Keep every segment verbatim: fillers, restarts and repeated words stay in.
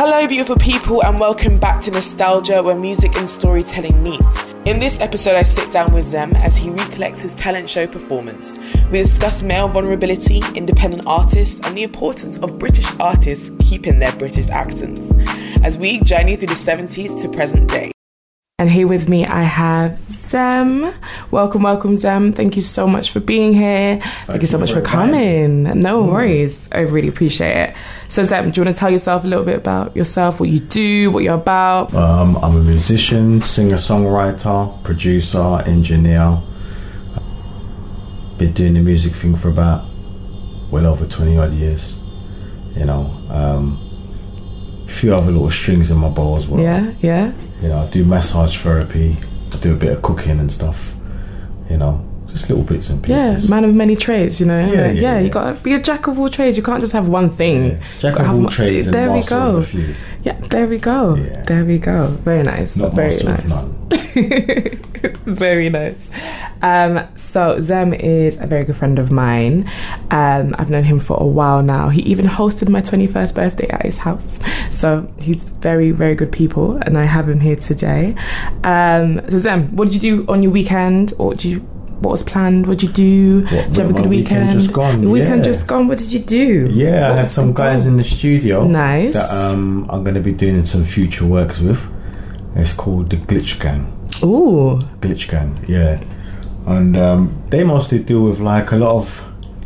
Hello beautiful people and welcome back to Nostalgia, where music and storytelling meet. In this episode I sit down with Zem as he recollects his talent show performance. We discuss male vulnerability, independent artists and the importance of British artists keeping their British accents as we journey through the seventies to present day. And here with me I have Zem. Welcome, welcome Zem. Thank you so much for being here. Thank, Thank you so much for coming. No mm. worries. I really appreciate it. So Zem, do you want to tell yourself a little bit about yourself, what you do, what you're about? Um, I'm a musician, singer-songwriter, producer, engineer. Been doing the music thing for about well over twenty odd years. You know, um, a few other little strings in my bow as well. Yeah, yeah. You know, I do massage therapy, I do a bit of cooking and stuff, you know, just little bits and pieces. Yeah, man of many trades, you know. Yeah, like, yeah, yeah, yeah. You got to be a jack of all trades. You can't just have one thing. Yeah. Jack of all trades and master of a few. Yeah, there we go. Yeah. There we go. Very nice. Not Very master nice. of none. Very nice. Um, so Zem is a very good friend of mine. Um, I've known him for a while now. He even hosted my twenty-first birthday at his house. So he's very, very good people, and I have him here today. Um, so Zem, what did you do on your weekend? Or did you? What was planned? What did you do? What, did you have a good weekend? weekend just gone. Your weekend yeah. just gone. What did you do? Yeah, what I had some guys in the studio. Nice. That um, I'm going to be doing some future works with. It's called the Glitch Gang. Ooh. Glitch Gang, yeah. And um, they mostly deal with like a lot of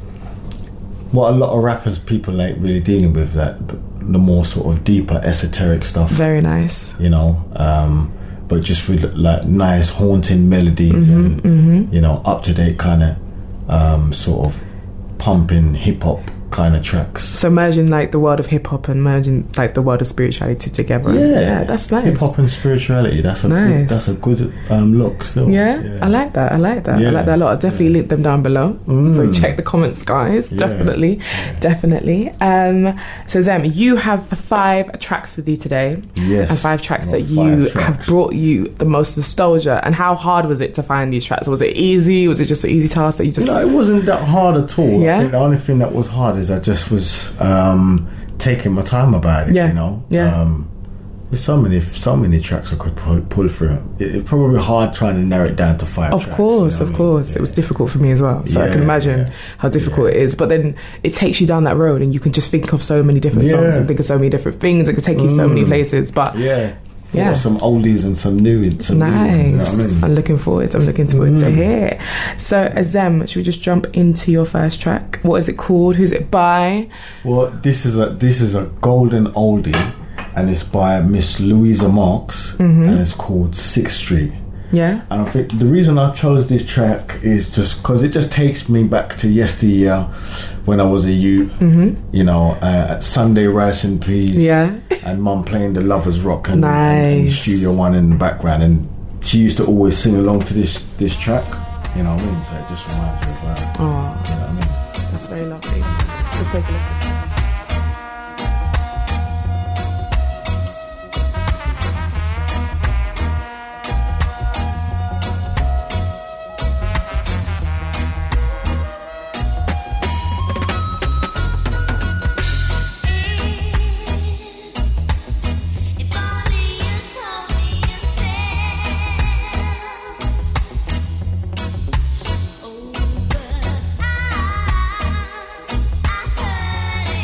what a lot of rappers people ain't really dealing with, that the more sort of deeper esoteric stuff. Very nice. You know, um, but just with like nice haunting melodies mm-hmm, and mm-hmm. you know, up to date kind of um, sort of pumping hip hop kind of tracks. So merging like the world of hip hop and merging like the world of spirituality together. Yeah, yeah, that's nice. Hip hop and spirituality. That's a nice. good, that's a good um, look still. Yeah, yeah, I like that. I like that. Yeah. I like that a lot. I'll definitely yeah. link them down below. Mm. So check the comments, guys. Yeah. Definitely, yeah. definitely. Um, so Zem, you have five tracks with you today. Yes, and five tracks that five you tracks. have brought you the most nostalgia. And how hard was it to find these tracks? Was it easy? Was it just an easy task that you just? No, it wasn't that hard at all. Yeah. I think the only thing that was hard is I just was um, taking my time about it. Yeah. You know. Yeah. Um, There's so many, so many tracks I could pull, pull through. It, it's probably hard trying to narrow it down to five. Of tracks, course, you know of I mean? course, yeah. it was difficult for me as well. So yeah, I can imagine yeah. how difficult yeah. it is. But then it takes you down that road, and you can just think of so many different yeah. songs and think of so many different things. It can take you mm. so many places. But yeah, yeah, some oldies and some new. Some nice. New ones, you know what I mean? I'm looking forward. I'm looking forward mm. to hear. So Zem, should we just jump into your first track? What is it called? Who's it by? Well, this is a this is a golden oldie, and it's by Miss Louisa Marks, mm-hmm. and it's called Sixth Street. Yeah. And I think the reason I chose this track is just because it just takes me back to yesteryear when I was a youth. Mm-hmm. You know, uh, at Sunday Rice and Peas. Yeah. And Mum playing the Lovers Rock and, nice. and, and Studio One in the background, and she used to always sing along to this this track. You know what I mean? So it just reminds me of her. Oh, you know what I mean? That's very lovely. Let's take a listen. Oh, but I, I heard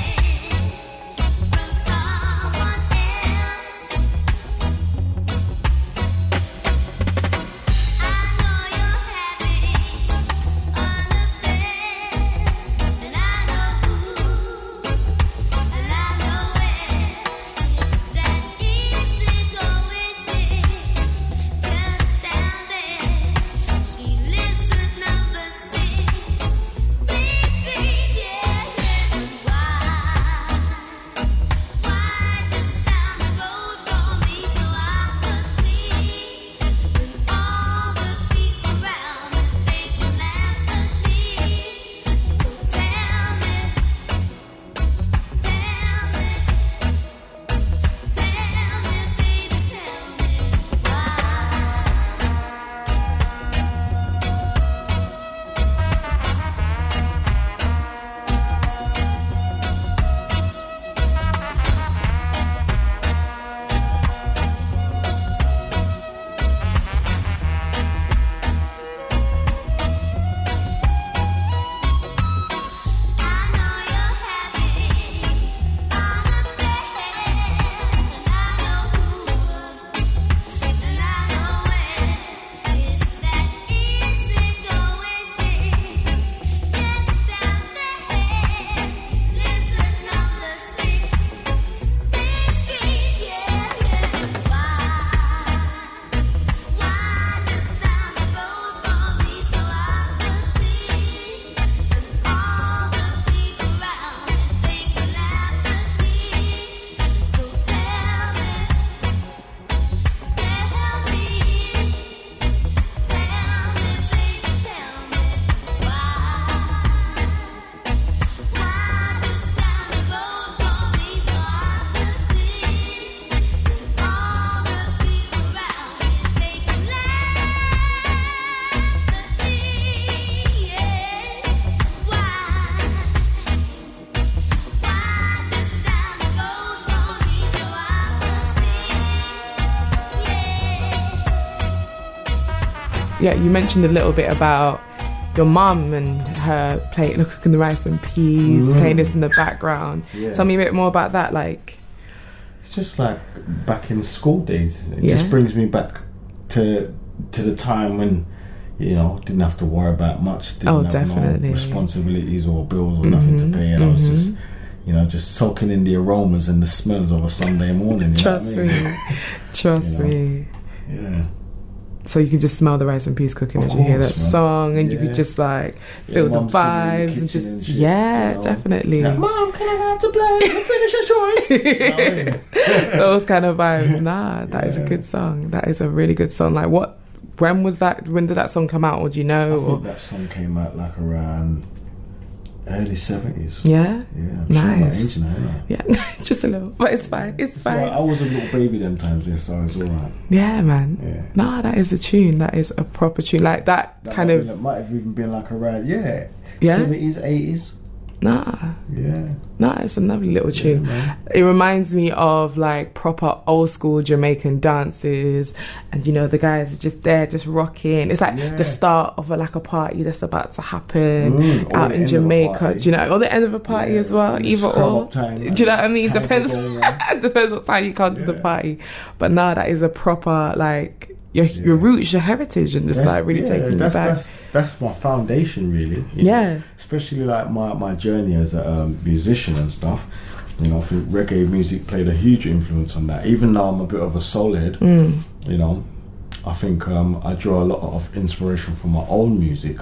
yeah, you mentioned a little bit about your mum and her playing, cooking the rice and peas, mm. playing this in the background. Yeah. Tell me a bit more about that. Like, it's just like back in school days. It yeah. just brings me back to to the time when, you know, didn't have to worry about much. Didn't oh, have definitely. No responsibilities or bills or mm-hmm. nothing to pay, and mm-hmm. I was just, you know, just soaking in the aromas and the smells of a Sunday morning. You Trust know what I mean? me. Trust you know? me. Yeah. So you can just smell the rice and peas cooking of as you hear that man. song, and yeah. you could just like feel yeah, the vibes and just and shit, yeah, you know? Definitely. Yeah. Mom, can I go out to play? Finish your choice. You know what I mean? Those kind of vibes. Nah, that yeah. is a good song. That is a really good song. Like, what? When was that? When did that song come out? Or do you know? I or? think that song came out like around early seventies. Yeah? Yeah. I'm nice. Sure my age now, yeah, just a little. But it's fine. It's, it's fine. Right. I was a little baby them times, yeah, so it's alright. Yeah, man. Yeah. Nah, that is a tune. That is a proper tune. Like that, that kind of. It might have even been like around, yeah. Yeah. seventies, eighties. Nah. Yeah. Nah, it's a lovely little tune. Yeah, it reminds me of like proper old school Jamaican dances, and you know the guys are just there, just rocking. It's like yeah. the start of a, like a party that's about to happen mm, out in Jamaica. Do you know, or the end of a party yeah. as well. Either or. Time, do you know what I mean? Depends. Depends what time you come yeah. to the party. But nah, that is a proper like. Your, yeah. your roots, your heritage, and just that's, like really yeah, taking you back. That's, that's my foundation, really. Yeah. Know? Especially like my, my journey as a um, musician and stuff. You know, I think reggae music played a huge influence on that. Even though I'm a bit of a soul head, mm. you know, I think um, I draw a lot of inspiration from my own music.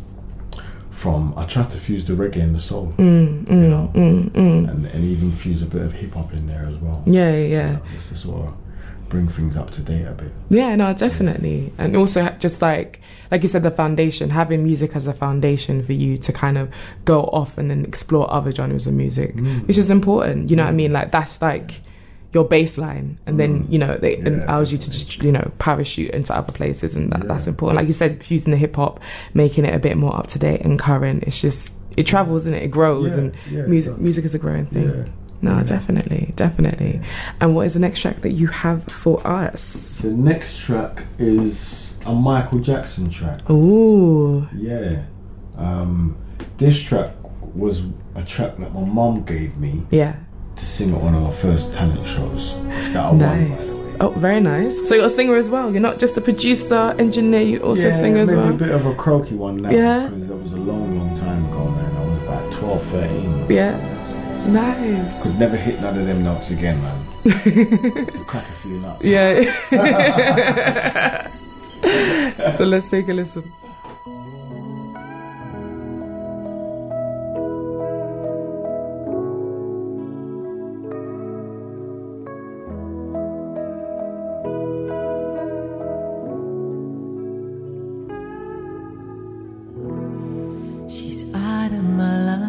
From I try to fuse the reggae and the soul, mm, mm, you know, mm, mm. And, and even fuse a bit of hip hop in there as well. Yeah, yeah. yeah. You know, it's to sort of bring things up to date a bit. Yeah, no, definitely. And also just like like you said, the foundation, having music as a foundation for you to kind of go off and then explore other genres of music, mm. which is important. You know mm. what I mean? Like that's like your baseline, and mm. then you know it yeah, allows you to just, you know, parachute into other places, and that, yeah. that's important. Like you said, fusing the hip hop, making it a bit more up to date and current. It's just it travels and it, it grows, yeah, and yeah, music music is a growing thing. Yeah. No, yeah. definitely, definitely. And what is the next track that you have for us? The next track is a Michael Jackson track. Ooh. Yeah. Um, this track was a track that my mum gave me. Yeah. To sing at one of my first talent shows. That I nice. won, by the way. Oh, very nice. So you're a singer as well. You're not just a producer, engineer. You also yeah, sing as maybe well. A bit of a croaky one now. Yeah. Because that was a long, long time ago, man. I was about twelve, thirteen. Yeah. Nice. Could never hit none of them notes again, man. To crack a few nuts. Yeah. So let's take a listen. She's out of my life.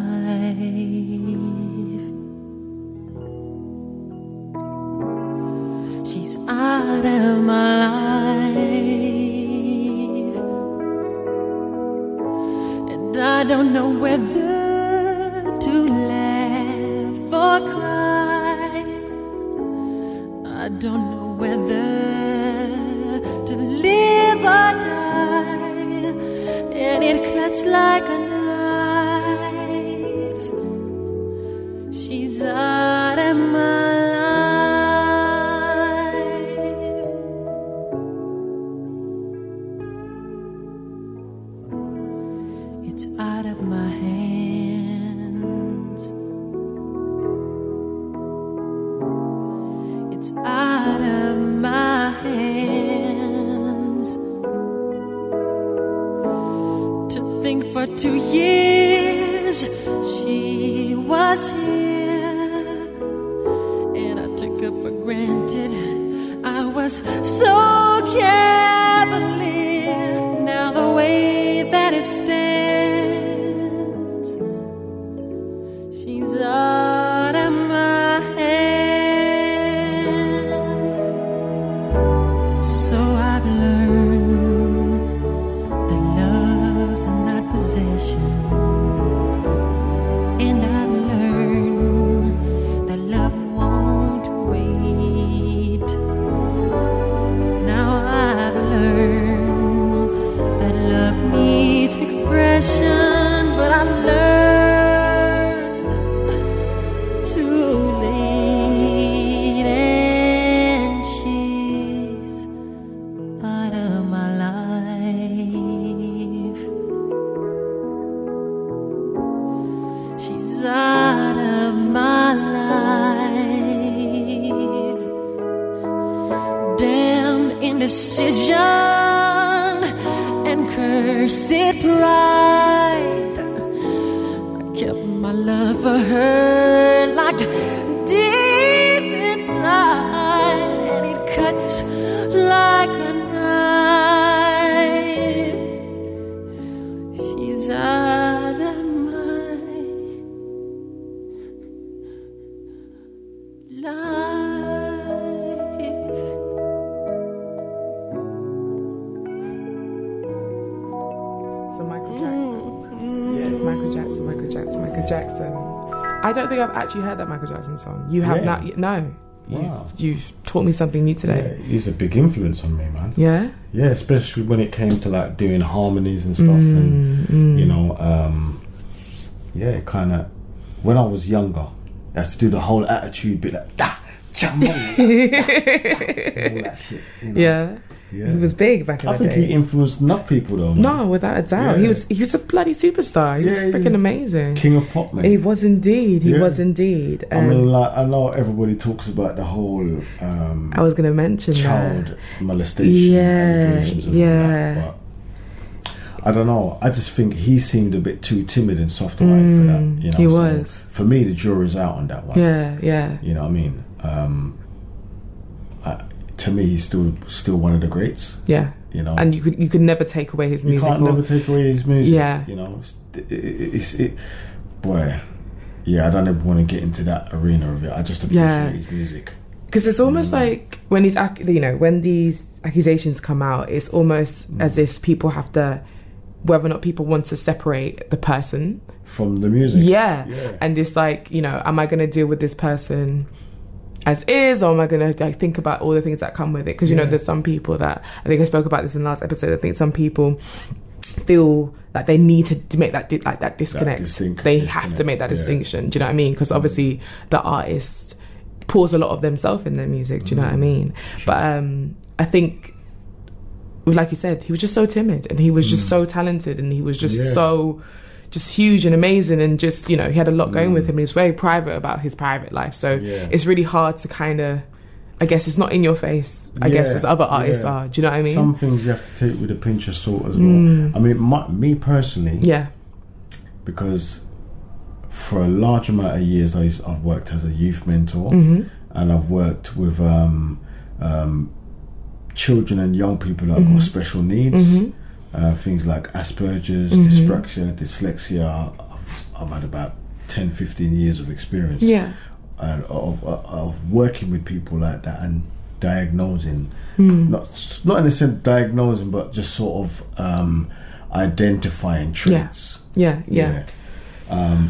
She's out of my life, and I don't know whether to laugh or cry. I don't know whether to live or die, and it cuts like a knife. She's out of my out of my hands. It's out of my hands. To think for two years she was here, and I took her for granted. I was so cavalier. Now the way that it stands, she's out of my hands. So I've learned that love's not possession, and I've learned that love won't wait. indecision and cursed pride. I kept my love for her locked deep inside, and it cuts like a knife. She's out of my life. So Michael Jackson. Yeah, Michael Jackson, Michael Jackson, Michael Jackson. I don't think I've actually heard that Michael Jackson song. You have Yeah. not? No. Wow. You've, you've taught me something new today. Yeah, he's a big influence on me, man. Yeah? Yeah, especially when it came to like doing harmonies and stuff, and mm. you know, um, yeah, kind of. When I was younger, I had to do the whole attitude bit, like da, chamo, all that shit. You know? Yeah. Yeah. He was big back in I the think day. he influenced enough people, though. Man. No, without a doubt. Yeah. He was he was a bloody superstar. He Yeah, was he's freaking amazing. King of pop, man. He was indeed. He Yeah. was indeed. I Um, mean, like, I know everybody talks about the whole um, I was going to mention child that. molestation Yeah, allegations and yeah. all that, but I don't know. I just think he seemed a bit too timid and soft-hearted for that. You know, he so was. For me, the jury's out on that one. Yeah, yeah. You know what I mean? Um, I, to me, he's still still one of the greats. Yeah. You know, And you could you could never take away his you music. can't or- never take away his music. Yeah. You know, it's, it, it's it, boy. Yeah, I don't ever want to get into that arena of it. I just appreciate Yeah. his music. Because it's almost Mm. like when these, ac- you know, when these accusations come out, it's almost Mm. as if people have to, whether or not people want to separate the person. From the music. Yeah. Yeah. And it's like, you know, am I going to deal with this person as is, or am I going to like, think about all the things that come with it? Because, you know, Yeah. there's some people that, I think I spoke about this in the last episode, I think some people feel like they need to, to make that di- like that disconnect. distinct- they have to disconnect, make that yeah. distinction. Do you know what I mean? Because obviously the artist pours a lot of themselves in their music. Do you know what I mean? But um, I think, like you said, he was just so timid, and he was just so talented, and he was just Yeah. so just huge and amazing, and just, you know, he had a lot going with him. He was very private about his private life, so Yeah. it's really hard to kind of, I guess it's not in your face, I guess, Yeah, as other artists yeah. are. Do you know what I mean? Some things you have to take with a pinch of salt as well. I mean, my, me personally, yeah. because for a large amount of years I, I've worked as a youth mentor, Mm-hmm. and I've worked with um, um, children and young people that have got special needs, Mm-hmm. uh, things like Asperger's, dyspraxia, dyslexia. I've, I've had about ten, fifteen years of experience Yeah. and of, of, of working with people like that and diagnosing, Hmm. not not in the sense of diagnosing, but just sort of um, identifying traits. Yeah, yeah. Um,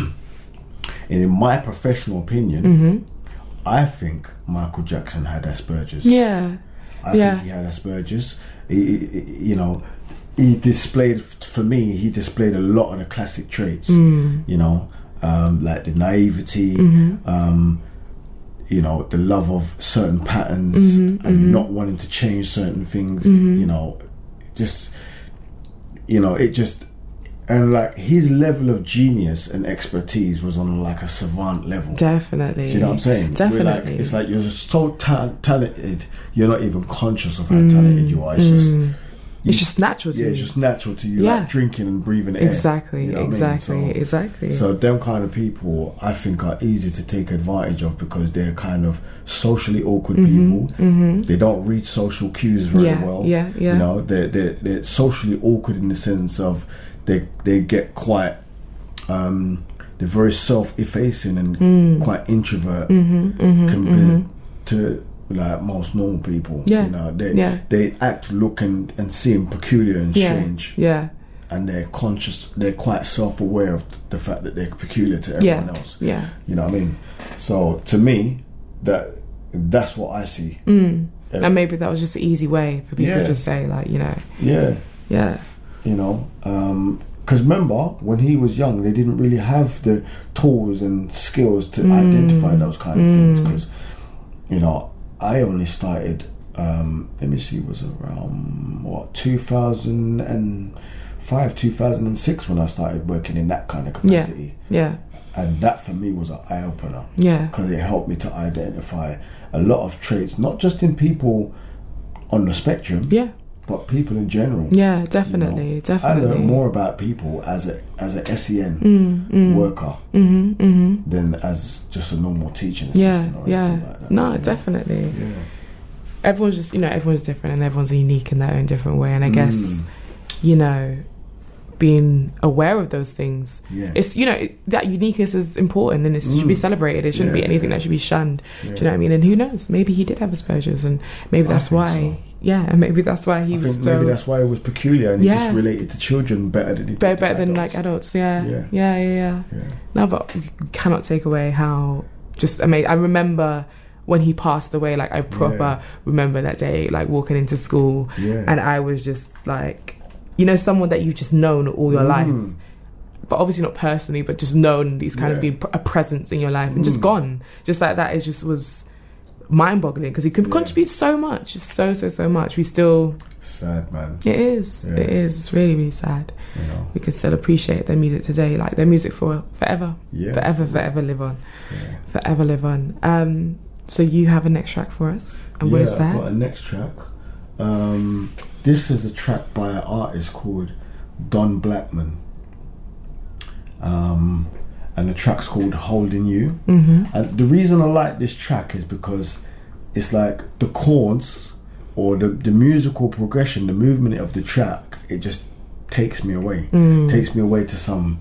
and in my professional opinion, Mm-hmm. I think Michael Jackson had Asperger's. Yeah. I yeah. think he had Asperger's. He, he, you know, he displayed, for me, he displayed a lot of the classic traits. Mm. You know, um, like the naivety, Mm-hmm. um, you know, the love of certain patterns Mm-hmm, and mm-hmm. not wanting to change certain things. Mm-hmm. You know, just, you know, it just, and like his level of genius and expertise was on like a savant level. Definitely. Do you know what I'm saying? Definitely. We're like, it's like you're so ta- talented, you're not even conscious of how talented you are. It's just, It's just natural to yeah, you. it's just natural to you, Yeah. like drinking and breathing air. Exactly, You know what I mean? exactly, So- exactly. So them kind of people, I think, are easy to take advantage of because they're kind of socially awkward people. Mm-hmm. They don't read social cues very Yeah, well. yeah, yeah. You know, they're, they're they're socially awkward in the sense of they they get quite. Um, they're very self-effacing and Mm. quite introvert Mm-hmm, compared to like most normal people. Yeah, You know, they yeah. they act, look, and, and seem peculiar and yeah. strange, Yeah. and they're conscious. They're quite self-aware of the fact that they're peculiar to everyone Yeah. else. Yeah. You know what I mean? So to me, that that's what I see. Mm. Uh, And maybe that was just an easy way for people Yeah. to just say, like, you know, Yeah, yeah. you know. Because remember, when he was young, they didn't really have the tools and skills to identify those kind of things. Because, you know, I only started. Um, let me see, it was around what two thousand five, two thousand six when I started working in that kind of Yeah. capacity. Yeah. And that for me was an eye opener. Yeah. Because it helped me to identify a lot of traits, not just in people on the spectrum. Yeah. But people in general. Yeah, definitely, you know, definitely. I learned more about people as a as a S E N mm, mm. worker mm-hmm, mm-hmm. than as just a normal teaching yeah, assistant. Or yeah, anything like that. no, yeah. definitely. Yeah. Everyone's just, you know, everyone's different and everyone's unique in their own different way. And I guess, Mm. you know, being aware of those things, Yeah. it's, you know, it, that uniqueness is important and it should be Mm. celebrated. It shouldn't Yeah, be anything yeah. that should be shunned. Yeah. Do you know what I mean? And who knows? Maybe he did have Asperger's, and maybe I that's think why. so. Yeah, and maybe that's why he I was think maybe so that's why it was peculiar, and he Yeah. just related to children better than he did better, to better than adults. like adults. Yeah, Yeah. yeah, yeah, yeah. Yeah. No, but we cannot take away how just amazing. I remember when he passed away, like I proper Yeah. remember that day, like walking into school, Yeah. and I was just like, you know, someone that you've just known all your Mm. life, but obviously not personally, but just known he's kind of Yeah. been a presence in your life, and just Mm. gone, just like that. It just was mind-boggling because he could Yeah. contribute so much, just so so so much. We still, Sad, man. it is, Yeah. it is it's really really sad. You know. We can still appreciate their music today, like their music for forever, Yeah. forever, forever live on, Yeah. forever live on. Um, so you have a next track for us, and what yeah, is I've that? got a next track. Um, this is a track by an artist called Don Blackman. Um, and the track's called Holding You. Mm-hmm. And the reason I like this track is because it's like the chords or the, the musical progression, the movement of the track, it just takes me away. Mm. Takes me away to some,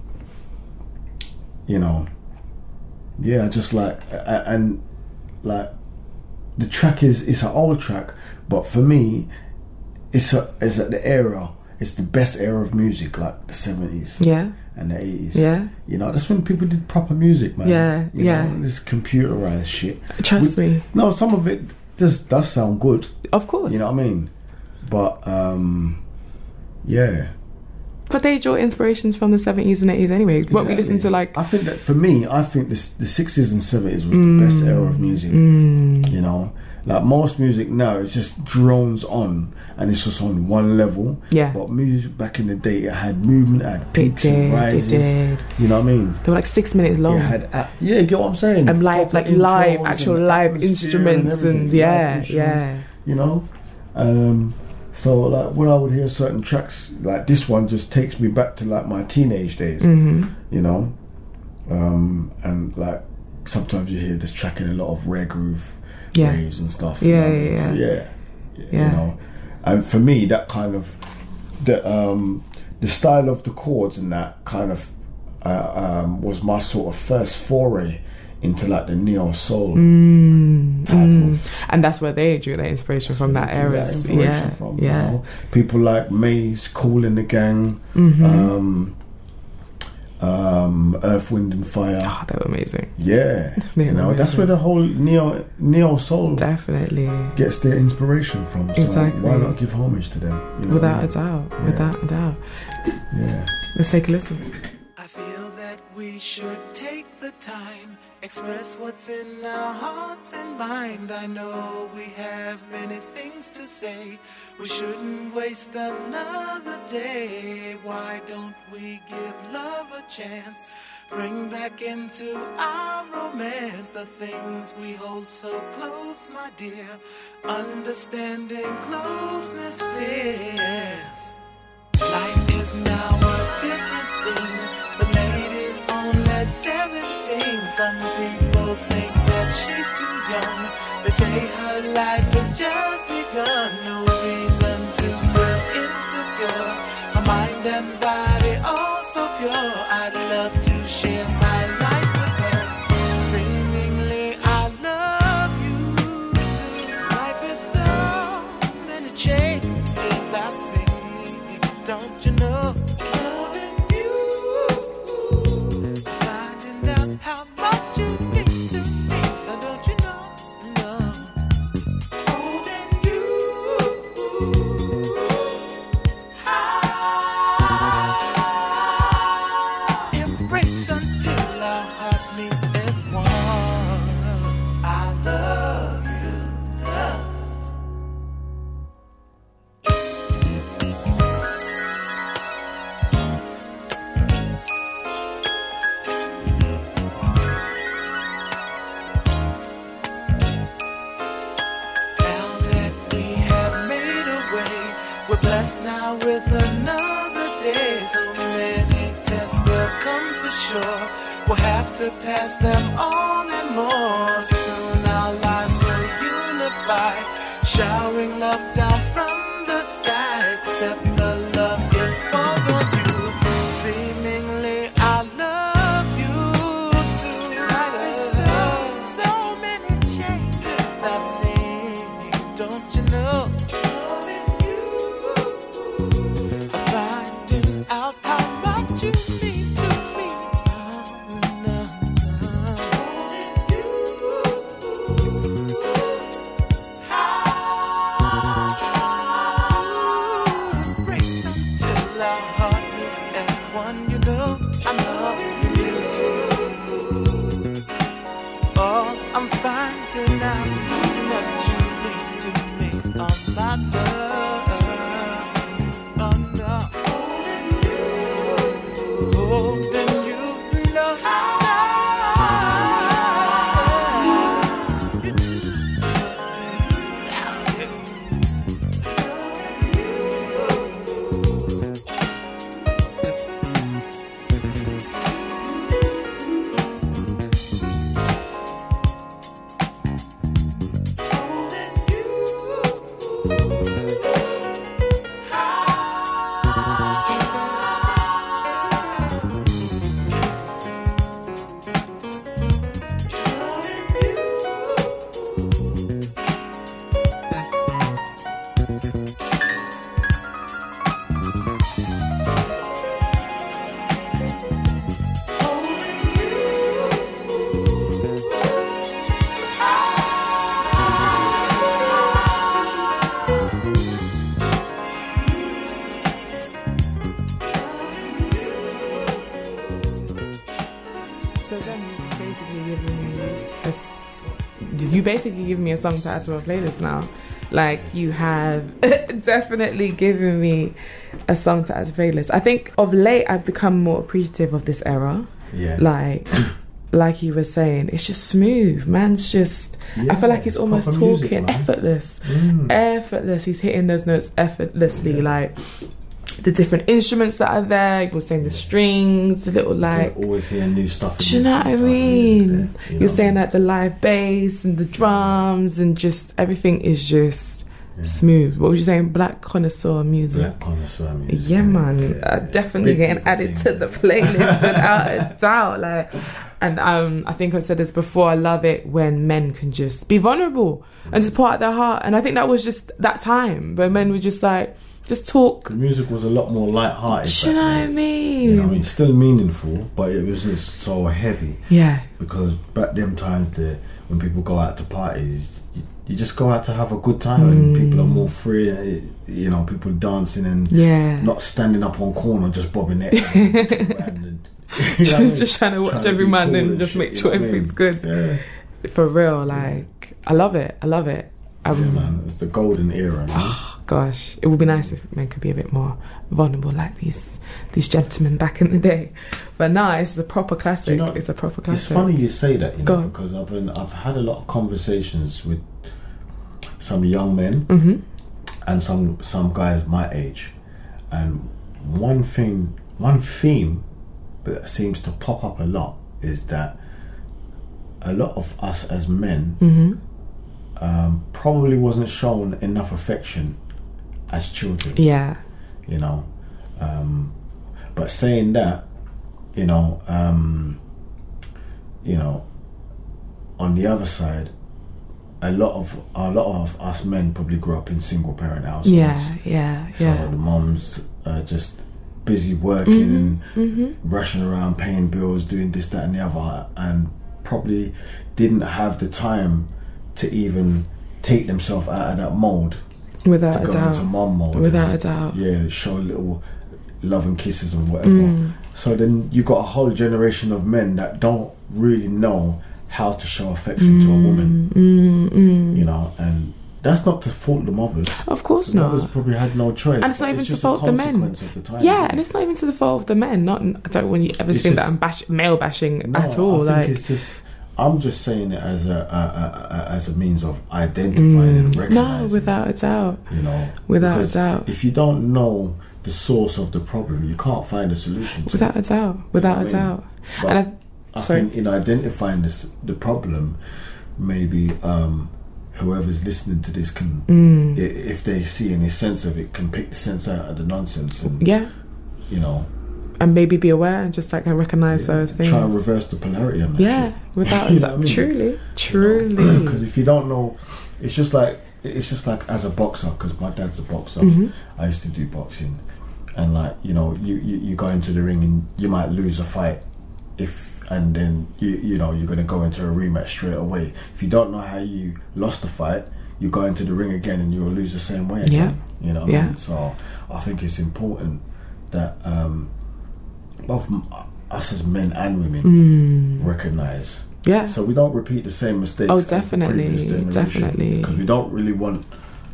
you know, yeah, just like, a- and like, the track is, it's an old track, but for me, it's a, it's at the era, it's the best era of music, like the seventies. Yeah, And the eighties. yeah. You know, that's when people did proper music, man. Yeah, you yeah. know, this computerized shit. Trust We- me, No, some of it does does sound good. of course. You know what I mean? But um yeah. But they draw inspirations from the seventies and eighties anyway. What we listen to, like, I think that for me, I think this the sixties and seventies was the best era of music. mm, You know? Like most music now, it just drones on and it's just on one level. Yeah. But music back in the day, it had movement, it had it peaks did, and it rises. did. You know what I mean? They were like six minutes long. It had, uh, yeah, you get what I'm saying? And live, Proper like live, intros actual and live atmosphere instruments and, everything, live yeah, instruments, yeah. You know? Um, so like when I would hear certain tracks, like this one just takes me back to like my teenage days, Mm-hmm. you know? Um, and like sometimes you hear this track in a lot of rare groove Yeah. waves and stuff. you Yeah, know what I mean? yeah, So, yeah. yeah. Yeah. You know? And for me, that kind of the um, the style of the chords and that kind of uh, um, was my sort of first foray into like the neo soul Mm, type mm. of. And that's where they drew their inspiration from, that Drew era. that inspiration Yeah, from, you yeah. know? People like Maze, Kool and the Gang, Mm-hmm. um, um, Earth, Wind and Fire. Oh, they were amazing. Yeah, They you were know that's amazing. where the whole neo neo soul Definitely. gets their inspiration from. So Exactly. why not give homage to them? You know Without a what I doubt. Yeah. Without a doubt. mean? Yeah. Let's take a listen. I feel that we should take the time, express what's in our hearts and mind. I know we have many things to say. We shouldn't waste another day. Why don't we give love a chance? Bring back into our romance the things we hold so close, my dear. Understanding closeness fears. Life is now a different scene. The lady's only seventeen. Some people think that she's too young. They say her life has just begun. No reason to feel insecure. Her mind and body all so pure. I'd love to share my life with her. Seemingly I love you too. Life is so many changes I've seen. Don't you know? Loving you, finding out how much you mean to me. Now don't you know? No. Holding you high. Embrace until our heart meets as one. I love you, love. faced now with another day. So many tests will come for sure. We'll have to pass them on and more. Soon our lives will unify, showering love down from the sky. Accept the love, it falls on you. Seemingly I love you too. There's so, so many changes I've seen, don't you know? Finding out how much you mean to me. No, embrace until our heart is as one. You know I'm loving you. Oh, I'm finding out how much you mean to me. Oh, my love. Oh, no. Holding you, love. So then you basically giving me a s- you basically give me a song to add to a playlist now. Like you have definitely given me a song to add to a playlist. I think of late I've become more appreciative of this era. Yeah. Like like you were saying, it's just smooth. Man's just Yeah, I feel like he's it's almost proper music, talking man. effortless. Mm. Effortless. He's hitting those notes effortlessly. Yeah. Like the different instruments that are there. You were saying the strings, the little like You always hear new stuff. do you know what I mean? You You're know? saying that the live bass and the drums and just everything is just Yeah. smooth. What was you saying? Black connoisseur music. Black connoisseur music. Yeah, man. Yeah, Uh, yeah. definitely Big getting people added thing. to the playlist without a doubt. Like, and um, I think I've said this before. I love it when men can just be vulnerable and just pour out their heart. And I think that was just that time where men were just like, just talk. The music was a lot more light-hearted. Do you know back what I then. mean? You know what I mean? Still meaningful, but it wasn't so heavy. Yeah. Because back them times, the, when people go out to parties, you, you just go out to have a good time, and people are more free. eh, You know, people dancing and Yeah. not standing up on corner just bobbing their head. and, you know what I mean? Just trying to watch Trying to every be man cool and and just shit, make you sure know what I everything's mean? good. Yeah, For real, like I love it. I love it. Um, yeah, man. It's the golden era, man. Gosh, it would be nice if men could be a bit more vulnerable like these these gentlemen back in the day. But now it's a proper classic. You know, it's a proper It's classic. funny you say that, you Go know, on. because I've been, I've had a lot of conversations with some young men Mm-hmm. and some some guys my age, and one thing, one theme that seems to pop up a lot is that a lot of us as men Mm-hmm. um, probably wasn't shown enough affection as children. Yeah. You know, um, but saying that, you know, um, you know, on the other side, a lot of a lot of us men probably grew up in single parent households. Yeah, yeah, So yeah. the moms are just busy working and rushing around, paying bills, doing this, that, and the other, and probably didn't have the time to even take themselves out of that mold Without to a go doubt. into mom mode. Without and, a doubt. Yeah, show little love and kisses and whatever. Mm. So then you got a whole generation of men that don't really know how to show affection to a woman. Mm, mm. You know, and that's not to fault the mothers. Of course The not. mothers probably had no choice. And it's not but even to just fault a the men. consequence of the time, Yeah, isn't and it? it's not even to the fault of the men. Not, I don't want you ever It's think just- that I'm bash, male bashing No, at all. I think Like, it's just I'm just saying it as a, a, a, a as a means of identifying mm. and recognizing. No, without a doubt. You know, without a doubt. If you don't know the source of the problem, you can't find a solution to without it. a doubt. Without you know a doubt. But and I, I sorry. think in identifying this the problem, maybe um, whoever's listening to this can, mm. i- if they see any sense of it, can pick the sense out of the nonsense and yeah, you know. And maybe be aware and just like recognize Yeah, those things. Try and reverse the polarity on that yeah, shit. without You a know doubt. what I mean? Truly, truly. Because if you don't know, it's just like it's just like as a boxer. Because my dad's a boxer. Mm-hmm. I used to do boxing, and like you know, you, you, you go into the ring and you might lose a fight, if and then you you know you're gonna go into a rematch straight away. If you don't know how you lost the fight, you go into the ring again and you'll lose the same way again. Yeah. You know. Yeah. I mean? So I think it's important that. Um, both us as men and women mm. recognise, yeah. so we don't repeat the same mistakes. Oh, as the definitely, previous generation, definitely. because we don't really want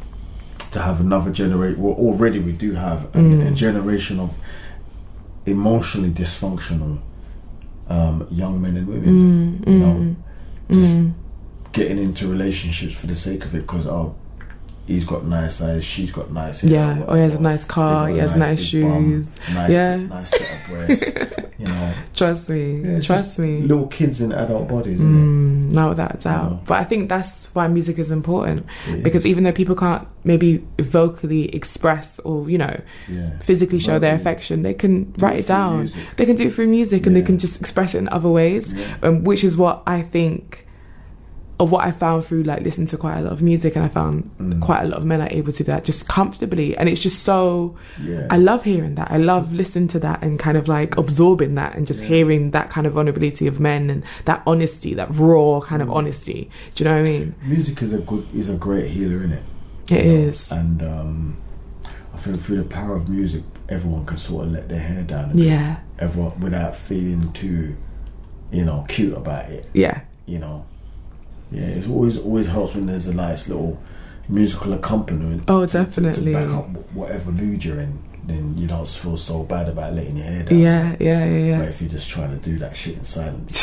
to have another generation. Well, already we do have a, mm. a generation of emotionally dysfunctional um, young men and women. Mm, you mm, know, just mm. getting into relationships for the sake of it, because oh. He's got nice eyes, she's got nice hair. Yeah, or he has a nice car, he has nice shoes. Bum, nice, yeah. nice set of breasts, you know. Trust me, Yeah, trust me. Little kids in adult bodies, isn't mm, no, without a doubt. You know? But I think that's why music is important. It because is. even though people can't maybe vocally express or, you know, yeah. physically show Verbally. their affection, they can Do write it it through down. music. They can do it through music and they Yeah. can just express it in other ways, Yeah. um, which is what I think of what I found through like listening to quite a lot of music, and I found Mm. quite a lot of men are able to do that just comfortably, and it's just so Yeah. I love hearing that. I love listening to that and kind of like absorbing that and just Yeah. hearing that kind of vulnerability of men and that honesty, that raw kind of Mm. honesty. Do you know what I mean? Music is a good, is a great healer, innit? It You know? is. And um, I think through the power of music, everyone can sort of let their hair down. a bit. Yeah. Everyone without feeling too, you know, cute about it. Yeah. You know. Yeah, it always always helps when there's a nice little musical accompaniment. Oh, to- to- definitely. To, back up wh- whatever mood you're in, then you don't feel so bad about letting your hair down. Yeah, yeah, yeah, yeah. But if you're just trying to do that shit in silence,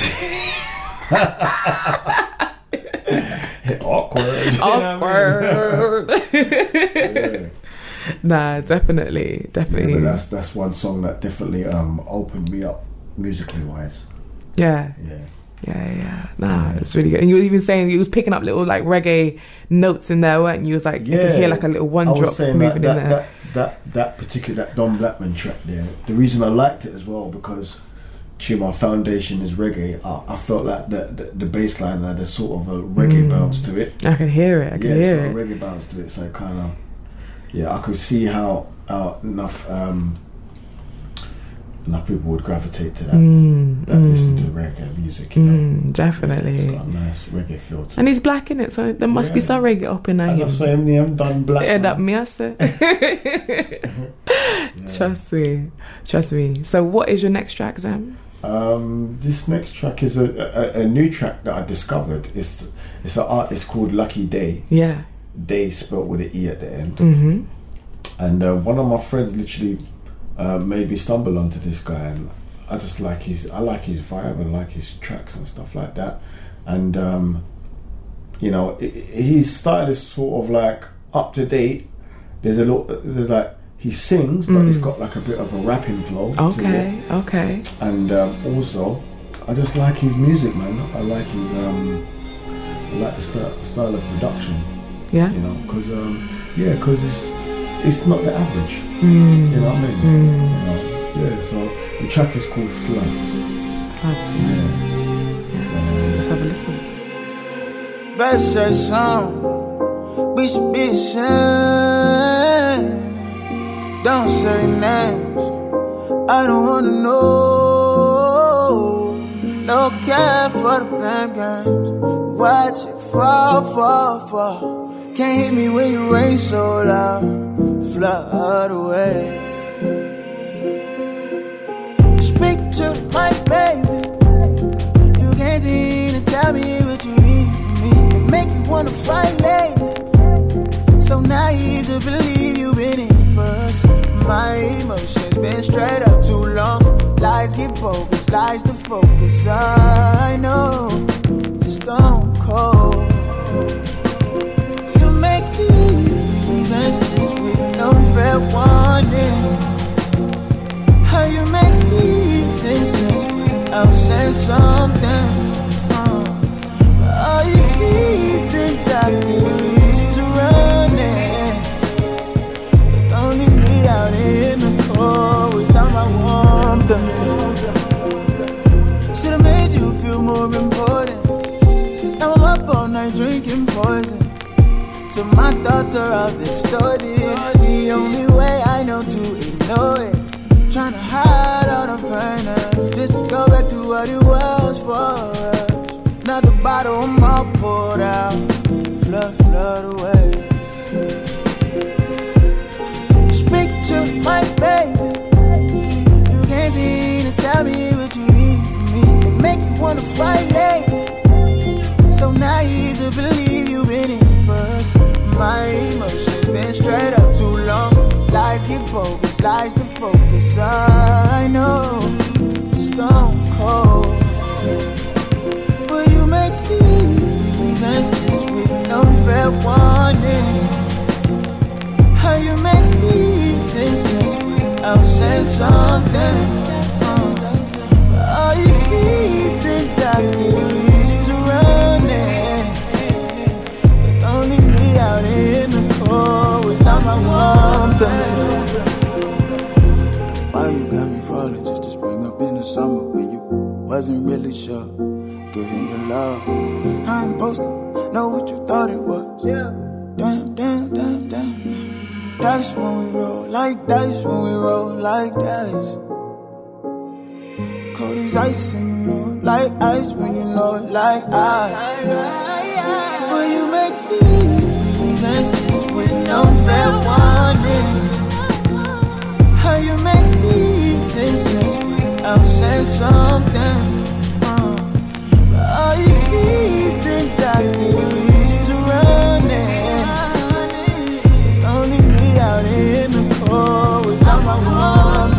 awkward. you know what I mean? Awkward. Yeah. Nah, definitely, definitely. Yeah, but that's that's one song that definitely um opened me up musically wise. yeah. Yeah. Yeah, yeah. Nah, it's really good. And you were even saying you was picking up little like reggae notes in there, weren't you? You was like, you could hear like a little one I was drop saying moving that, in that, there. That, that that particular that Don Blackman track there. The reason I liked it as well because my foundation is reggae. I, I felt like the the, the bass line had a sort of a reggae Mm. bounce to it. I can hear it. I can yeah, hear it's got it. a reggae bounce to it. So kind of yeah, I could see how how enough um, enough people would gravitate to that. Mm, that mm. listen to reggae music. You know, Mm, definitely. it's got a nice reggae feel to it. And he's black in it, so there must be Yeah. some reggae up in And him. I saw him name Don Black. Yeah, that me I say. Trust me, trust me. So, what is your next track, Zam? Um, this next track is a, a, a new track that I discovered. It's it's an artist called Lucky Day. Yeah. Day spelled with an E at the end. Mm-hmm. And uh, one of my friends literally uh, made me stumble onto this guy, and I just like his I like his vibe and like his tracks and stuff like that. And um, you know, it, he's started this sort of like up to date. There's a lot. There's like he sings, but Mm. it's got like a bit of a rapping flow. to it. Okay, okay. And um, also, I just like his music, man. I like his, um, I like the st- style of production, Yeah. you know, because, um, yeah, because it's it's not the average, Mm. you know what I mean? Mm. You know, yeah. So the track is called Floods. Floods. Yeah. Yeah. So, Let's have a listen. Better say something. We should be ashamed. Don't say names. I don't wanna know. No care for the blame games. Watch it fall, fall, fall. Can't hit me when you rain so loud. Flood away. Speak to the mic, baby. You can't seem to tell me what you need from me. It make you wanna fight lately. So naive to believe you've been in it first. My emotions been straight up too long. Lies get bogus, lies to focus. I know unfair warning. How you make seasons change without saying something. uh, All these reasons I can lead you to running, but don't leave me out in the cold without my warmth. Should've made you feel more important. Now I'm up all night drinking poison till my thoughts are all distorted. The only way I know to ignore it, trying to hide all the pain, just to go back to what it was for us. Another bottle, I'm all poured out, flood, flood away. Speak to my baby, you can't seem to tell me what you need from me. It make you wanna fight lately, so naive to believe you've been in it first. My emotions been straight up too long. Lies get bogus, lies to focus. I know, stone cold, but you make seasons change with no fair warning. How you make seasons change without saying something. uh, All these reasons I can lead you to running, but don't leave me out in the cold without my warmth. Why you got me falling just to spring up in the summer when you wasn't really sure? Giving you love, I'm supposed to know what you thought it was. Yeah. Damn, damn, damn, damn. That's when we roll like dice, when we roll like dice. Cold as ice and you know, like ice when you know, like ice. But you make seasons change with no fair warning. How you make seasons change without saying something. uh, All these reasons I can lead you to running, don't leave me out in the cold without my warmth.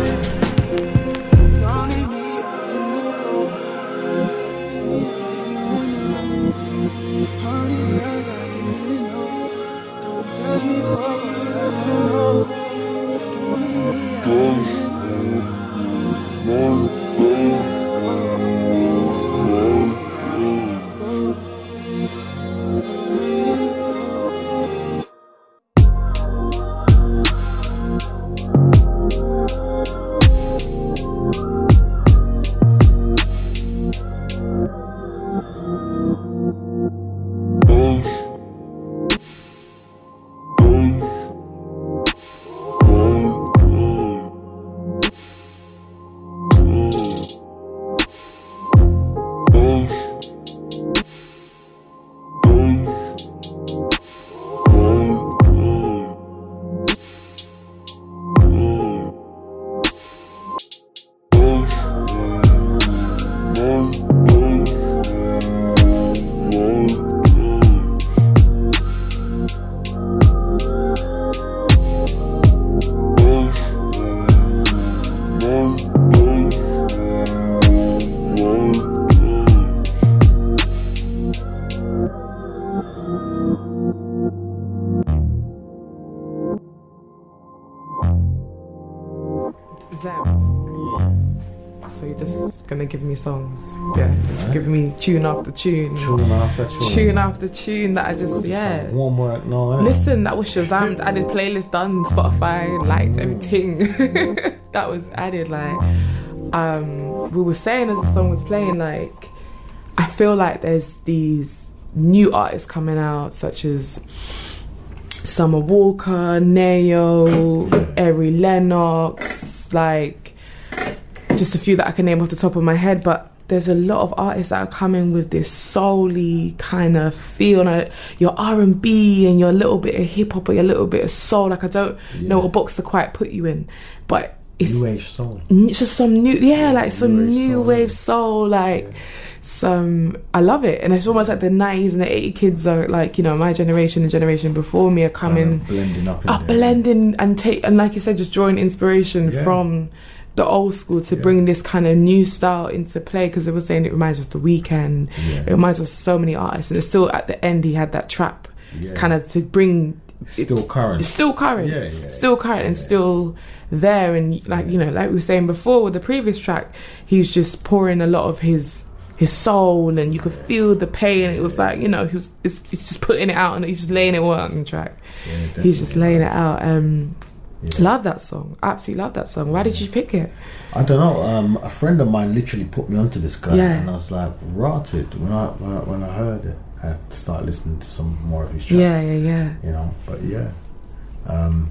Don't leave me out in the cold. All these things I didn't know, don't judge me for what I don't know. Don't leave me out in the cold. So you're just gonna give me songs, yeah, just yeah. give me tune after tune, tune after tune, tune after tune that I just, yeah. One work, no. Yeah. Listen, that was Shazammed, added playlist done, Spotify, liked everything. That was added. Like, um, we were saying as the song was playing, like, I feel like there's these new artists coming out, such as Summer Walker, Neo, Ari Lennox, like just a few that I can name off the top of my head, but there's a lot of artists that are coming with this soul-y kind of feel, like your R and B and your little bit of hip-hop or your little bit of soul. Like, I don't yeah. know what box to quite put you in, but it's new age soul. It's just some new, yeah, like some new, new soul, wave yeah. soul, like yeah. some. I love it, and it's almost like the nineties and the eighties kids are like, you know, my generation and generation before me are coming, kind of blending up, in are there. blending and take, and like you said, just drawing inspiration yeah. from the old school to yeah. bring this kind of new style into play, because they were saying it reminds us of The Weeknd, yeah. it reminds us of so many artists, and it's still at the end he had that trap yeah. kind of to bring Still it's, current. It's still current. Yeah, yeah. Still current yeah. and still there. And like you know, like we were saying before with the previous track, he's just pouring a lot of his his soul, and you could feel the pain. It was like you know, he was it's, he's just putting it out, and he's just laying it all out on the track. Yeah, he's just laying it out. Um, Yeah. Love that song. Absolutely love that song. Why did you pick it? I don't know. Um, a friend of mine literally put me onto this guy, Yeah. and I was like, rotted. When I, when I when I heard it, I had to start listening to some more of his tracks. Yeah, yeah, yeah. You know, but yeah, um,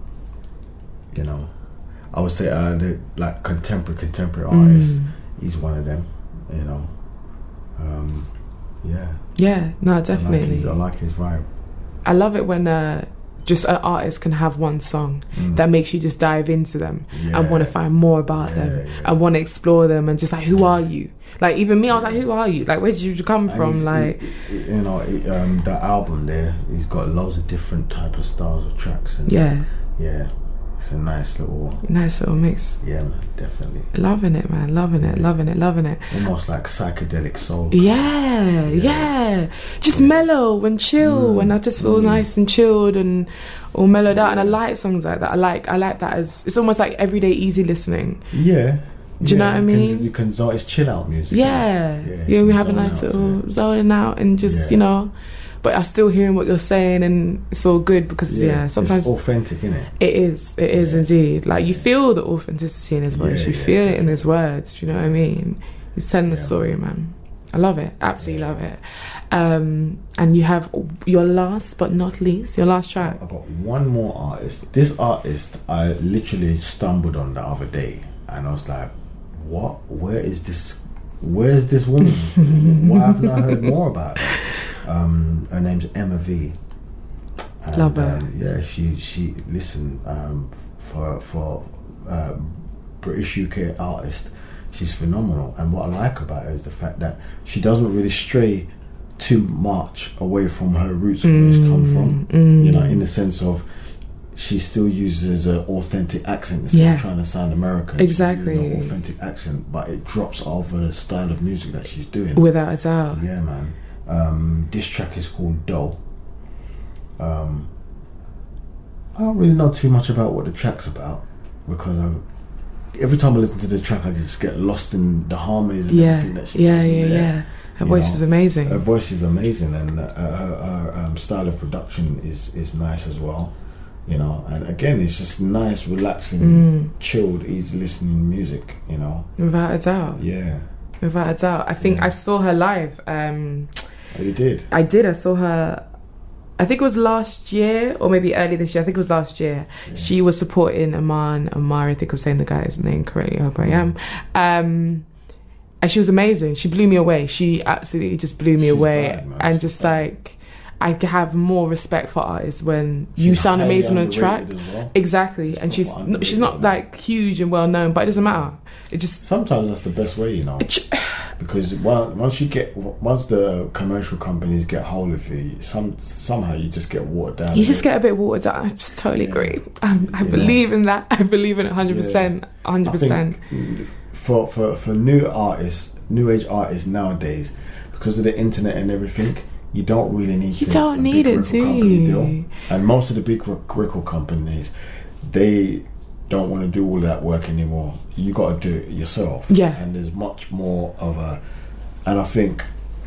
you know, I would say uh, the like contemporary contemporary artists. Mm. He's one of them. You know, um, yeah. Yeah, no, I like, definitely. his, I like his vibe. I love it when uh, just an artist can have one song Mm. that makes you just dive into them Yeah. and want to find more about Yeah, them yeah. and want to explore them and just like, who are you? Like even me, I was like, who are you? Like where did you come And from? he's- Like he- he- you know, he, um, that album there, he's got loads of different type of styles of tracks, and yeah, yeah, it's a nice little, nice little mix. yeah, man, definitely, Loving it, man. Loving it. Loving it. Loving it. almost like psychedelic soul. Yeah, yeah. Just mellow and chill, Mm. and I just feel Mm. nice and chilled and all mellowed out. And I like songs like that. I like, I like that as it's almost like everyday easy listening. Yeah. Do you know what I you mean? Can, you can zone, it's chill out music. Yeah, yeah. yeah. you We can have a zone nice out to little it. zoning out and just Yeah. you know, but I'm still hearing what you're saying, and it's all good because yeah, sometimes it's authentic, innit? it is. It is Yeah. indeed. Like you feel the authenticity in his voice. Yeah, you yeah, feel it in his words. Do you know what I mean? He's telling the Yeah, story, man. I love it. Absolutely love it. Um, and you have your last but not least, your last track. I've got one more artist. This artist I literally stumbled on the other day, and I was like, "What? Where is this? Where is this woman? Why haven't I heard more about her?" Um, her name's Emma V. And, Love her. Um, yeah, she she listen um, for for uh, British U K artist. She's phenomenal, and what I like about her is the fact that she doesn't really stray too much away from her roots, where she's come from. mm. You know, in the sense of she still uses an authentic accent instead Yeah. of trying to sound American. Exactly. She's using an authentic accent, but it drops over the style of music that she's doing. Without a doubt. Yeah, man. Um, this track is called Dough. Um, I don't really know too much about what the track's about because I, every time I listen to the track, I just get lost in the harmonies and Yeah, everything that she yeah, puts in yeah, there. yeah. Her You voice know, is amazing. Her voice is amazing, and uh, her, her um, style of production is is nice as well. You know, and again, it's just nice, relaxing, Mm. chilled, easy listening music. You know, Without a doubt. yeah. Without a doubt. I think Yeah. I saw her live. Um, Oh, you did. I did. I saw her. I think it was last year or maybe early this year. I think it was last year. Yeah. She was supporting Aman Amari. I think I'm saying the guy's name correctly. I hope I am. Um, and she was amazing. She blew me away. She absolutely just blew me She's away. bad, man. and She's just bad. like, I have more respect for artists when you She's sound highly amazing on a track. underrated as well. Exactly. She's and she's proper not, she's underrated, not man. like huge and well known, but it doesn't matter. It just Sometimes that's the best way, you know, because on- once you get, once the commercial companies get hold of you, some somehow you just get watered down. you just get a bit watered down. I just totally Yeah. agree. Um, I You believe in that. I believe in it one hundred percent. one hundred I percent. think for for for new artists, new age artists nowadays, because of the internet and everything, you don't really need. You to- don't a need big it, record do company you? deal. And most of the big rec- record companies, they don't want to do all that work anymore. You got to do it yourself. Yeah. And there's much more of a, and I think,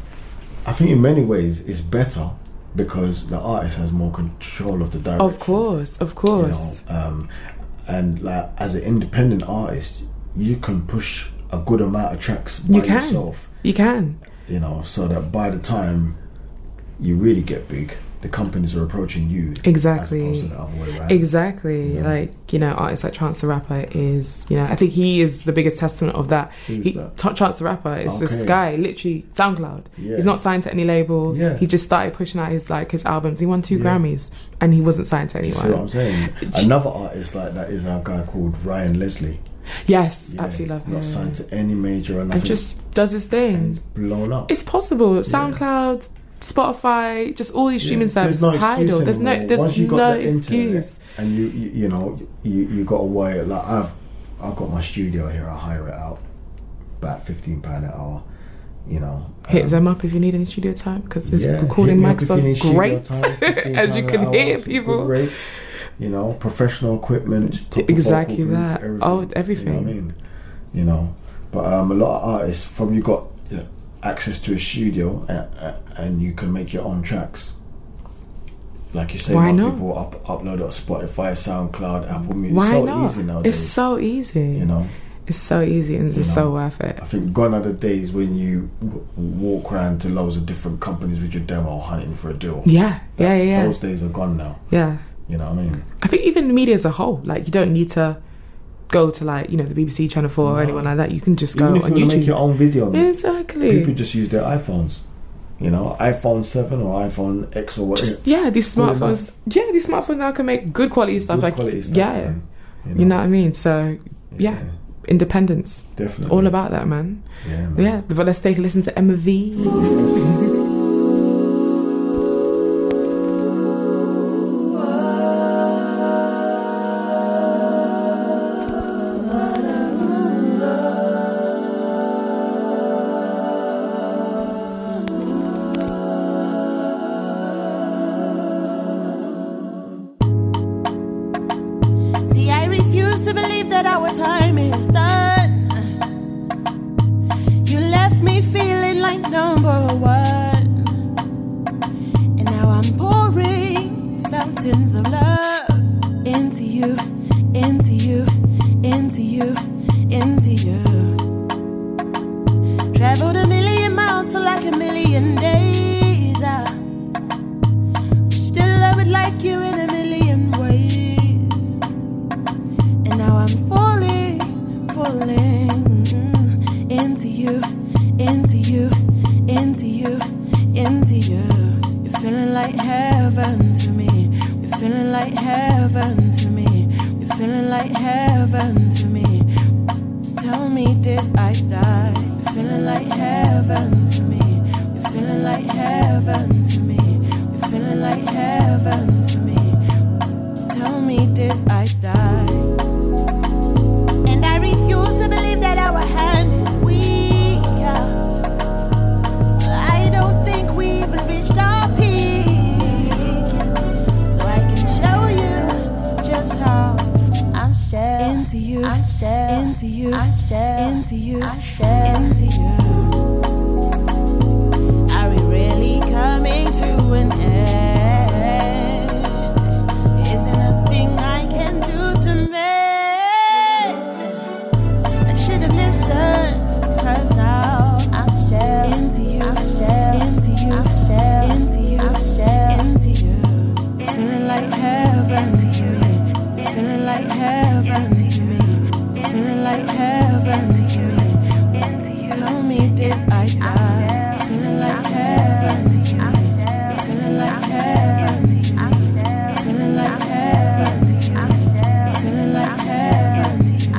I think in many ways it's better because the artist has more control of the direction. Of course, of You course. know, um, and like as an independent artist, you can push a good amount of tracks by You can. yourself. You can. You know, so that by the time you really get big, the companies are approaching you. Exactly. As opposed to the other way around. Exactly. Yeah. Like, you know, artists like Chance the Rapper is, you know, I think he is the biggest testament of that. Who's He, that? Ch- Chance the Rapper is this Okay. guy, literally SoundCloud. Yeah. He's not signed to any label. Yeah. He just started pushing out his like his albums. He won two Yeah. Grammys and he wasn't signed to You see what anyone. I'm saying? Another artist like that is a guy called Ryan Leslie. Yes, Yeah, absolutely love him. Not signed to any major or nothing. And just does his and thing. he's blown up. It's possible. SoundCloud, Spotify, just all these streaming Yeah, services. Tidal. There's no, anymore. there's Once you got no the internet excuse. and you, you, you know, you, you got away. Like I've, I've got my studio here. I hire it out, about fifteen pound an hour, you know. Hit um, them up if you need any studio time, because this yeah, recording hit me up mics if you need are studio great, time, fifteen as you pounds can an hour, hear, some people. good rates, you know, professional equipment, proper Exactly vocal booth, that. everything, Oh, everything. You know what I mean? You know, but um, a lot of artists, from you got you know, access to a studio and, and you can make your own tracks. Like you say, Why a lot not? of people up, upload it on Spotify, SoundCloud, Apple Music. Why it's so not? easy nowadays. It's so easy. You know, it's so easy and it's You just know, so worth it. I think gone are the days when you w- walk around to loads of different companies with your demo hunting for a deal. Yeah, yeah, yeah, yeah. Those days are gone now. Yeah. You know what I mean? I think even the media as a whole, like, you don't need to go to, like, you know, the B B C, Channel four or No. anyone like that. You can just go Even if on you want to YouTube. make your own video, man, Exactly. people just use their iPhones. You know, iPhone seven or iPhone X or whatever. Just, yeah, these Good smartphones. enough. Yeah, these smartphones now can make good quality stuff. Good like, quality stuff, yeah, man. you know what I mean. So, yeah, Yeah. independence, Definitely. all about that, man. Yeah, man. But yeah, but let's take a listen to Emma V. See, I refuse to believe that our time is done. You left me feeling like number one. And now I'm pouring fountains of love into you, into you, into you, into you. Traveled a million miles for like a million days. I still love it like you in a million ways. And now I'm falling, falling mm, into you, into you, into you, into you. You're feeling like heaven to me. You're feeling like heaven to me. You're feeling like heaven to me. Tell me, did I die? You're feeling like heaven to me. You're feeling like heaven to me. You're feeling like heaven to me. Tell me, did I die? And I refuse to believe that our hand is weak. I don't think we even reached our peak. So I can show you just how I'm still into you. I'm still into you. I'm still into you. I'm still into you. Are we really coming to an end? Isn't a thing I can do to me? I should have listened, cause now I'm still into you. I'm still into you. I'm still into you. I'm still into you. You're feeling like heaven to me. You're feeling like heaven to me. You're feeling like heaven to me. Tell me, did I die? You're feeling like heaven to me. You're feeling like heaven to me. You're feeling like heaven to me. You're feeling like heaven to me.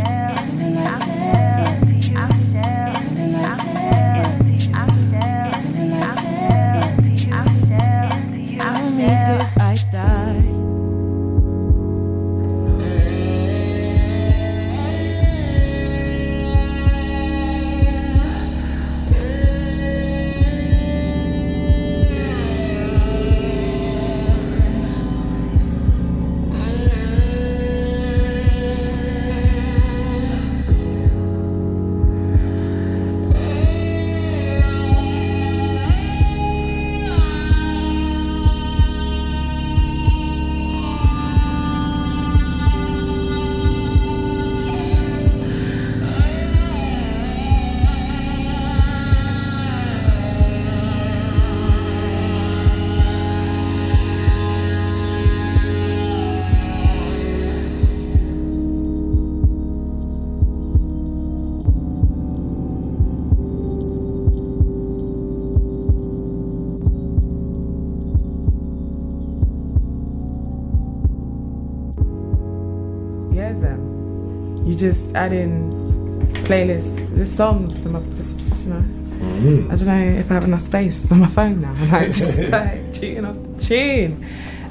Tell me, did I die? Yes, um, you just add in playlists, just songs to my, just, just you know. Mm. I don't know if I have enough space on my phone now. I'm like just like tuning off the tune.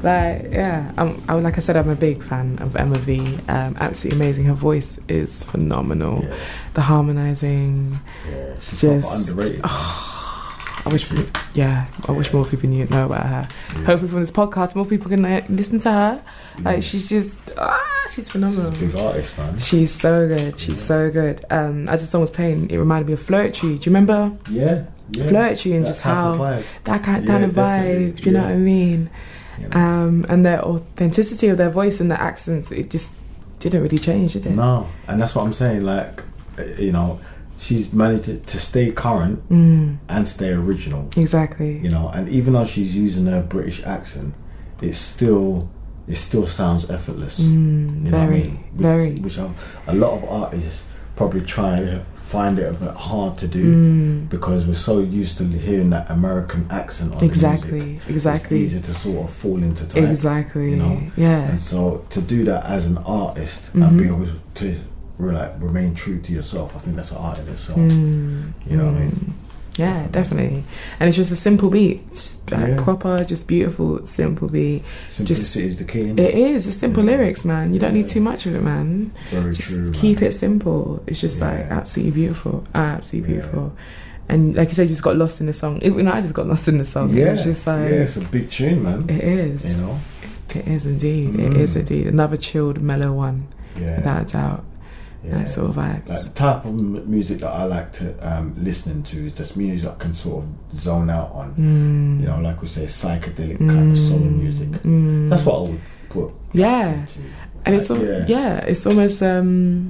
Like, yeah, I'm, I, like I said, I'm a big fan of Emma V. Um, absolutely amazing. Her voice is phenomenal. Yeah. The harmonising, Yeah, she's just proper underrated. Oh, I wish, yeah, I wish more people knew know about her. Yeah. Hopefully, from this podcast, more people can uh, listen to her. Like, Yeah. she's just, ah, she's phenomenal. She's a big artist, man. She's so good. She's Yeah. so good. Um, as the song was playing, it reminded me of Flirtry. Do you remember Yeah, yeah. Flirtry and That just type how of vibe. that kind, Yeah, kind of definitely. vibe? Do you know Yeah. what I mean? You know? Um, and their authenticity of their voice and their accents, it just didn't really change, did it? No, and that's what I'm saying. Like, uh, you know, she's managed to, to stay current Mm, and stay original. exactly. You know, and even though she's using her British accent, it's still it still sounds effortless. Mm, You know what I very, mean? Which, very. Which are, a lot of artists probably try to find it a bit hard to do Mm, because we're so used to hearing that American accent on the exactly, music. exactly, It's easy to sort of fall into type. exactly. you know? Yeah. And so to do that as an artist Mhm. and be able to re- like remain true to yourself, I think that's an art in itself. Mm, You know what I mm. mean? Yeah, definitely. And it's just a simple beat, just like Yeah. proper, just beautiful, simple beat. Simplicity is the key. innit? It is just simple Yeah. lyrics, man. You don't need Yeah. too much of it, man. Very Just true. keep man. it simple. It's just like Yeah. absolutely beautiful, absolutely Yeah. beautiful. And like you said, you just got lost in the song. Even I just got lost in the song. Yeah, It was just like yeah, it's a big tune, man. it is. You know, It is indeed. It Mm. is indeed another chilled, mellow one, yeah, without a doubt. yeah. That sort of vibes. Like the type of m- music that I like to um, listening to is just music I can sort of zone out on. Mm. You know, like we say, psychedelic kind of soul music. Mm. That's what I would put. Yeah. into. And it's Like, al- yeah. yeah. it's almost um,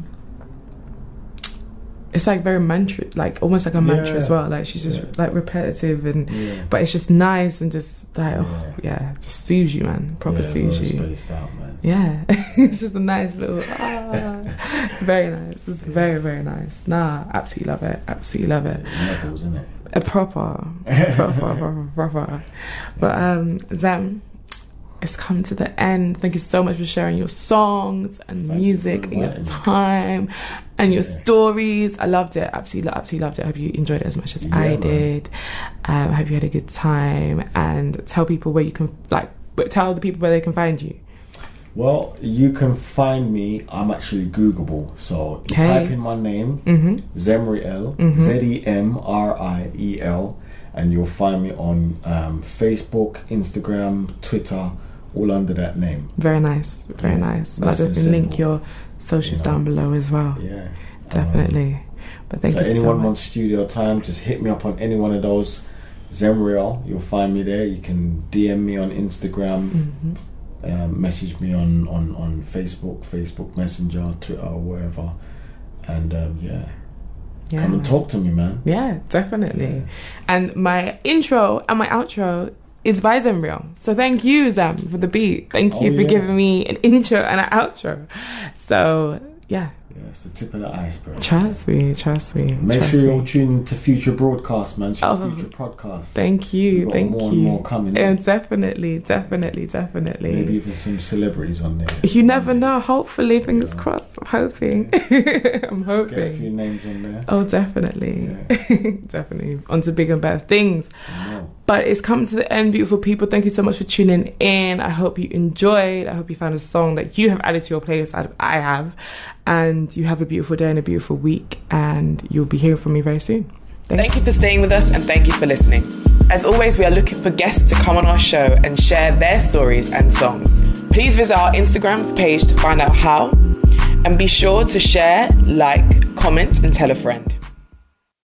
it's like very mantra, like almost like a mantra Yeah. as well. Like she's just Yeah. like repetitive and, Yeah. but it's just nice and just like oh Yeah. yeah, just soothes you, man. Proper yeah, soothes very you. spaced out, man. Yeah, it's just a nice little ah, very nice. It's very very nice. Nah, absolutely love it. Absolutely love it. Levels, isn't it? A proper, proper, proper, proper. But um, Zem, it's come to the end. Thank you so much for sharing your songs and Thank music you for and your inviting me. time and your Yeah. stories. I loved it. Absolutely, absolutely loved it. I hope you enjoyed it as much as Yeah, I man. did. Um, I hope you had a good time. And tell people where you can, like, but tell the people where they can find you. Well, you can find me. I'm actually Googleable. So you Okay. type in my name, Mm-hmm. Zemriel, Mhm. Z E M R I E L, and you'll find me on um, Facebook, Instagram, Twitter, all under that name. Very nice. Very Yeah, nice. And I'll nice and definitely link simple. your socials You know. down below as well. Yeah. Definitely. But thank so you so anyone much. wants studio time, just hit me up on any one of those. Zemriel, you'll find me there. You can D M me on Instagram, Mhm. um, message me on, on, on Facebook, Facebook Messenger, Twitter, or wherever. And um, yeah, Yeah. come and talk to me, man. Yeah, definitely. Yeah. And my intro and my outro is by Zemriel. So thank you, Zem, for the beat. Thank you Oh, for yeah. giving me an intro and an outro. So yeah, Yeah, it's the tip of the iceberg. trust me, trust me. Make trust sure me. you're tuning to future broadcasts, man. Oh, Future podcasts. Thank you, We've got thank more you. and more coming. Yeah, definitely, definitely, definitely. Maybe even some celebrities on there. You never know. Hopefully, fingers Yeah. crossed. I'm hoping. I'm hoping. Get a few names on there. Oh, definitely. Definitely. On to bigger and better things. I know. But it's come to the end, beautiful people. Thank you so much for tuning in. I hope you enjoyed. I hope you found a song that you have added to your playlist. I I have. And you have a beautiful day and a beautiful week. And you'll be hearing from me very soon. Thank, Thank you for staying with us and thank you for listening. As always, we are looking for guests to come on our show and share their stories and songs. Please visit our Instagram page to find out how. And be sure to share, like, comment, and tell a friend.